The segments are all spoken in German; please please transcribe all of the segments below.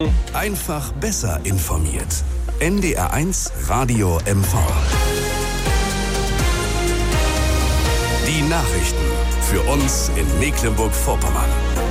Einfach besser informiert. NDR1 Radio MV. Die Nachrichten für uns in Mecklenburg-Vorpommern.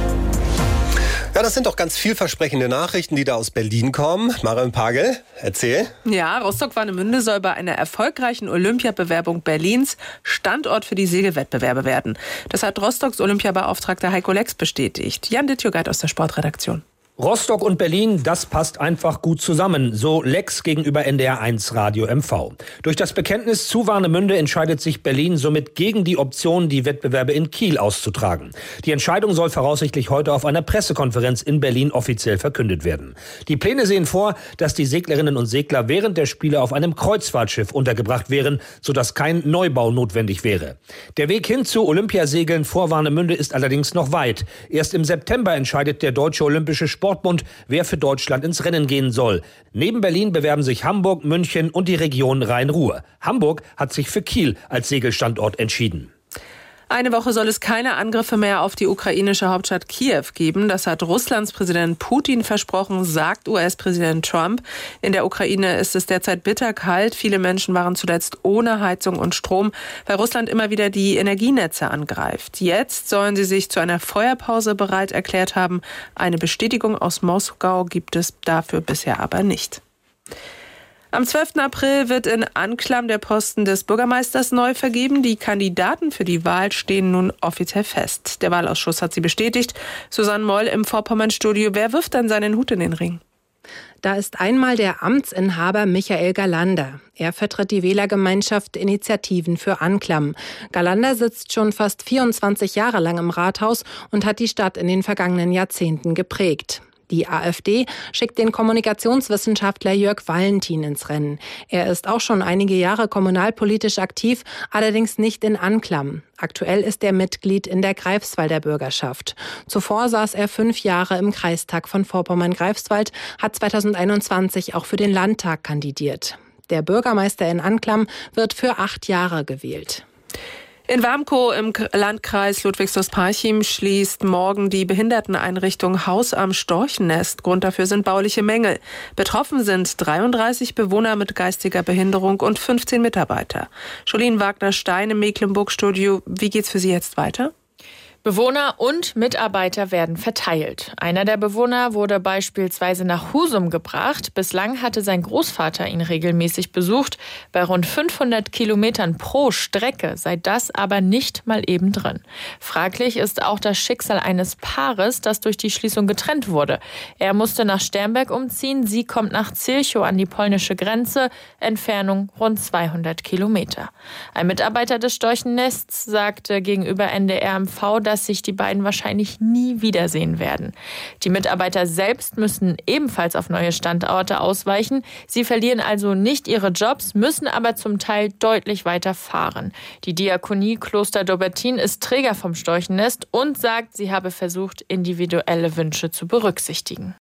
Ja, das sind doch ganz vielversprechende Nachrichten, die da aus Berlin kommen. Marion Pagel, erzähl. Ja, Rostock-Warnemünde soll bei einer erfolgreichen Olympiabewerbung Berlins Standort für die Segelwettbewerbe werden. Das hat Rostocks Olympiabeauftragter Heiko Lex bestätigt. Jan Dittjugeit aus der Sportredaktion. Rostock und Berlin, das passt einfach gut zusammen, so Lex gegenüber NDR1 Radio MV. Durch das Bekenntnis zu Warnemünde entscheidet sich Berlin somit gegen die Option, die Wettbewerbe in Kiel auszutragen. Die Entscheidung soll voraussichtlich heute auf einer Pressekonferenz in Berlin offiziell verkündet werden. Die Pläne sehen vor, dass die Seglerinnen und Segler während der Spiele auf einem Kreuzfahrtschiff untergebracht wären, sodass kein Neubau notwendig wäre. Der Weg hin zu Olympiasegeln vor Warnemünde ist allerdings noch weit. Erst im September entscheidet der Deutsche Olympische Sportbund, wer für Deutschland ins Rennen gehen soll. Neben Berlin bewerben sich Hamburg, München und die Region Rhein-Ruhr. Hamburg hat sich für Kiel als Segelstandort entschieden. Eine Woche soll es keine Angriffe mehr auf die ukrainische Hauptstadt Kiew geben. Das hat Russlands Präsident Putin versprochen, sagt US-Präsident Trump. In der Ukraine ist es derzeit bitterkalt. Viele Menschen waren zuletzt ohne Heizung und Strom, weil Russland immer wieder die Energienetze angreift. Jetzt sollen sie sich zu einer Feuerpause bereit erklärt haben. Eine Bestätigung aus Moskau gibt es dafür bisher aber nicht. Am 12. April wird in Anklam der Posten des Bürgermeisters neu vergeben. Die Kandidaten für die Wahl stehen nun offiziell fest. Der Wahlausschuss hat sie bestätigt. Susanne Moll im Vorpommern-Studio. Wer wirft dann seinen Hut in den Ring? Da ist einmal der Amtsinhaber Michael Galander. Er vertritt die Wählergemeinschaft Initiativen für Anklam. Galander sitzt schon fast 24 Jahre lang im Rathaus und hat die Stadt in den vergangenen Jahrzehnten geprägt. Die AfD schickt den Kommunikationswissenschaftler Jörg Valentin ins Rennen. Er ist auch schon einige Jahre kommunalpolitisch aktiv, allerdings nicht in Anklam. Aktuell ist er Mitglied in der Greifswalder Bürgerschaft. Zuvor saß er 5 Jahre im Kreistag von Vorpommern-Greifswald, hat 2021 auch für den Landtag kandidiert. Der Bürgermeister in Anklam wird für 8 Jahre gewählt. In Warmkow im Landkreis Ludwigshaus-Parchim schließt morgen die Behinderteneinrichtung Haus am Storchennest. Grund dafür sind bauliche Mängel. Betroffen sind 33 Bewohner mit geistiger Behinderung und 15 Mitarbeiter. Jolien Wagner-Stein im Mecklenburg-Studio. Wie geht's für Sie jetzt weiter? Bewohner und Mitarbeiter werden verteilt. Einer der Bewohner wurde beispielsweise nach Husum gebracht. Bislang hatte sein Großvater ihn regelmäßig besucht. Bei rund 500 Kilometern pro Strecke sei das aber nicht mal eben drin. Fraglich ist auch das Schicksal eines Paares, das durch die Schließung getrennt wurde. Er musste nach Sternberg umziehen. Sie kommt nach Zilchow an die polnische Grenze. Entfernung rund 200 Kilometer. Ein Mitarbeiter des Storchennests sagte gegenüber NDR MV, dass sich die beiden wahrscheinlich nie wiedersehen werden. Die Mitarbeiter selbst müssen ebenfalls auf neue Standorte ausweichen. Sie verlieren also nicht ihre Jobs, müssen aber zum Teil deutlich weiter fahren. Die Diakonie Kloster Dobbertin ist Träger vom Storchennest und sagt, sie habe versucht, individuelle Wünsche zu berücksichtigen.